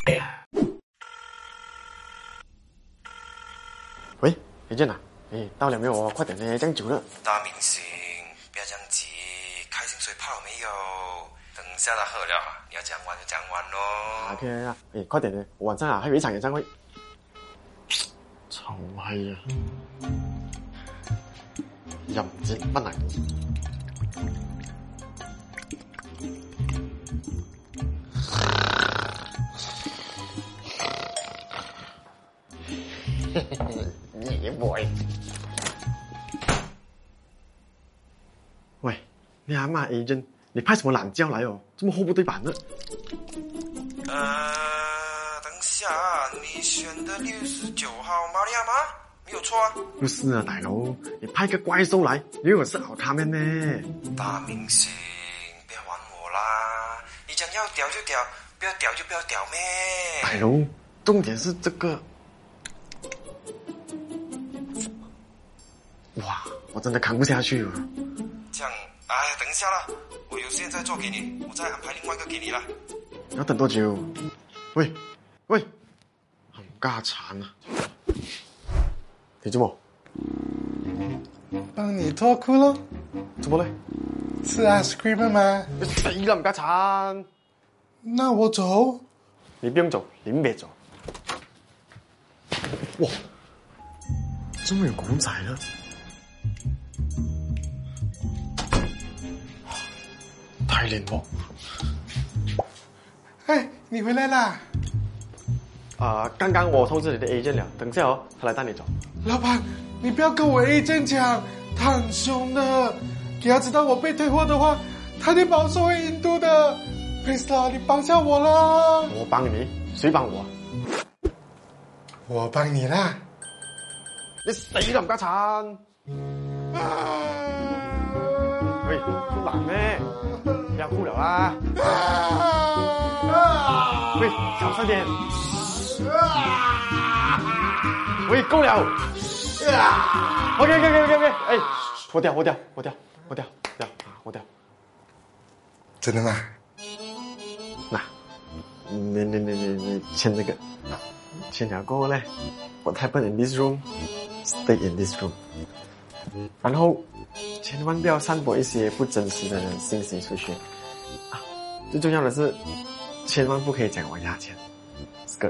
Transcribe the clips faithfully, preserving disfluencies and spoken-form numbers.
喂，李健啊，哎，到了没有哦？快点呢，这样久了。 大明星，不要这样急，开心水泡了没有？等下他喝了，你要讲完就讲完咯。 OK 啊，哎，快点呢，我晚上啊还有一场演唱会。臭閪啊！又唔知乜嚟？你妹！喂，你阿媽 agent， 你派什麼懶覺來哦？這麼貨不對版的。 呃，等下，你選的六十九號瑪利亞嗎？沒有錯啊。 不是啊，大佬，你派個怪獸來，你以為我是好卡面咩？ 大明星，不要玩我啦！你講要屌就屌，不要屌就不要屌咩？ 大佬，重點是這個。哇，我真的扛不下去了。 這樣，哎呀，等一下啦，我有現在做給你，我再安排另外一個給你啦。 要等多久？喂，喂，冚家鏟啊！你做麼？ 幫你脫褲咯。 怎麼嘞？ 吃 ice cream 嗎？ 你死啦，冚家鏟！ 那我走。 你不用走，你別走。哇，這麼有公仔了。太臉了。 哎，你回來啦！ 啊、呃，剛剛我通知你的 agent 了，等下哦，他來帶你走。 老闆，你不要跟我 agent 講，他很兇的，給他知道我被退貨的話，他得把我送回印度的。please 啦，你幫下我啦！ 我幫你，誰幫我？ 我幫你啦！ 你死啦，冚家鏟！喂，不難咩？不要哭了啦！喂，小聲點！喂，夠了 ！OK OK OK OK， 哎，脫掉脫掉脫掉脫掉掉啊，脫掉！ 真的嗎？ 那，你你你你你簽這個，簽了過後呢 ，What happened in this room? Stay in this room。然後千萬不要散播一些不真實的信息出去啊！最重要的是，千萬不可以講我壓錢。這個，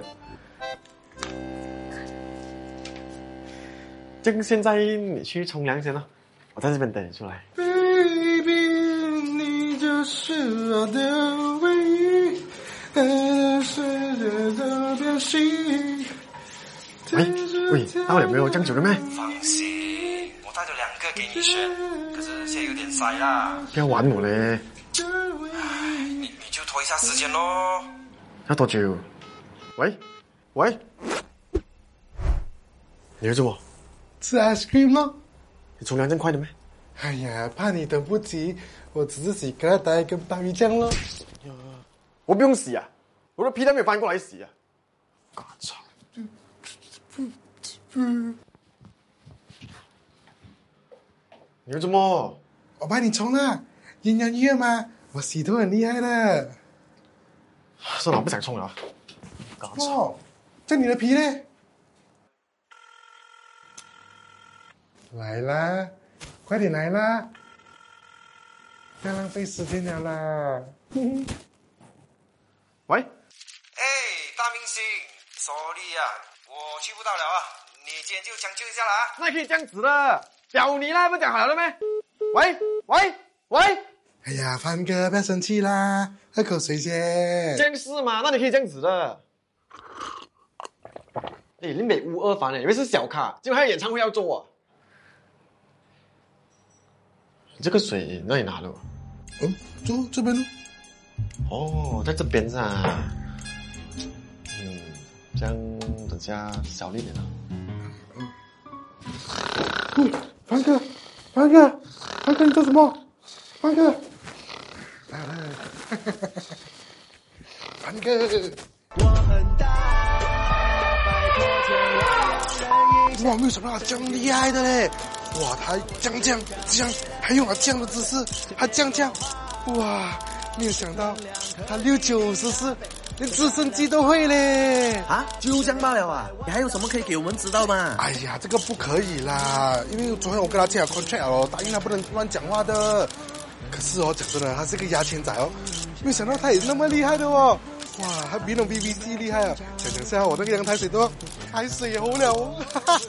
這個現在你去沖涼先了，我在這邊等你出來。 Baby， 你就是我的唯一，愛的世界的表情。 喂喂，到了沒有？這樣久了沒？ 放心，我帶咗兩個給你選，可是現在有點塞啦。 不要玩我嘞！ 唉，你你就拖一下時間咯。 要多久？喂喂，你要做麼？ 吃 ice cream 咯。 你沖涼這麼快的咩？ 哎呀，怕你等不及，我只是洗疙瘩跟鮑魚醬咯。 我不用洗啊，我的皮帶沒有翻過來洗啊。嘎操！ 嗯， 你要做麼？ 我幫你沖啦，鴛鴦浴嘛，我洗頭很厲害的。 算了，我不想沖了。嘎操！ 哦，這你的皮呢？來啦，快點來啦，不要浪費時間了啦。 喂， 哎，大明星 ，sorry 啊，我去不到了啊，你今天就將就一下啦啊。 那可以這樣子的，屌你啦，不講好了咩？喂喂喂！ 哎呀，范哥，不要生氣啦，喝口水先。 這樣是嘛？那你可以這樣子的。哎，你美屋二番誒，以為是小咖，結果還有演唱會要做啊？你這個水哪裡拿的？ 嗯，坐這邊。 哦，在這邊噻。嗯，這樣等下小力點啊。 嗯，范哥，范哥，范哥，你做什麼？范哥，來來來，范哥。哇，為什麼他這樣厲害的嘞？哇，他這樣這樣這樣，還用了這樣的姿勢，還這樣這樣，哇，沒有想到他六九十四连直升机都会嘞！ 啊，就这样罢了啊？你还有什么可以给我们知道吗？ 哎呀，这个不可以啦，因为昨天我跟他签了 contract 哦，答应他不能乱讲话的。可是哦，讲真的，他是个牙签仔哦，没想到他也那么厉害的哦。哇，还比那种 B B C 厉害啊！讲讲下我那个阳台水都开水喉了哦。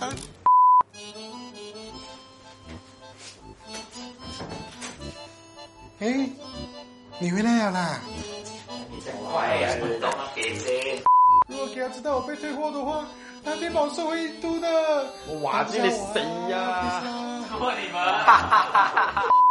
哎，你回来了啦？ 你真快呀，你懂了给谁？ 如果给他知道我被退货的话，他得把我送回印度的。 我話知你死啊！ 错你们！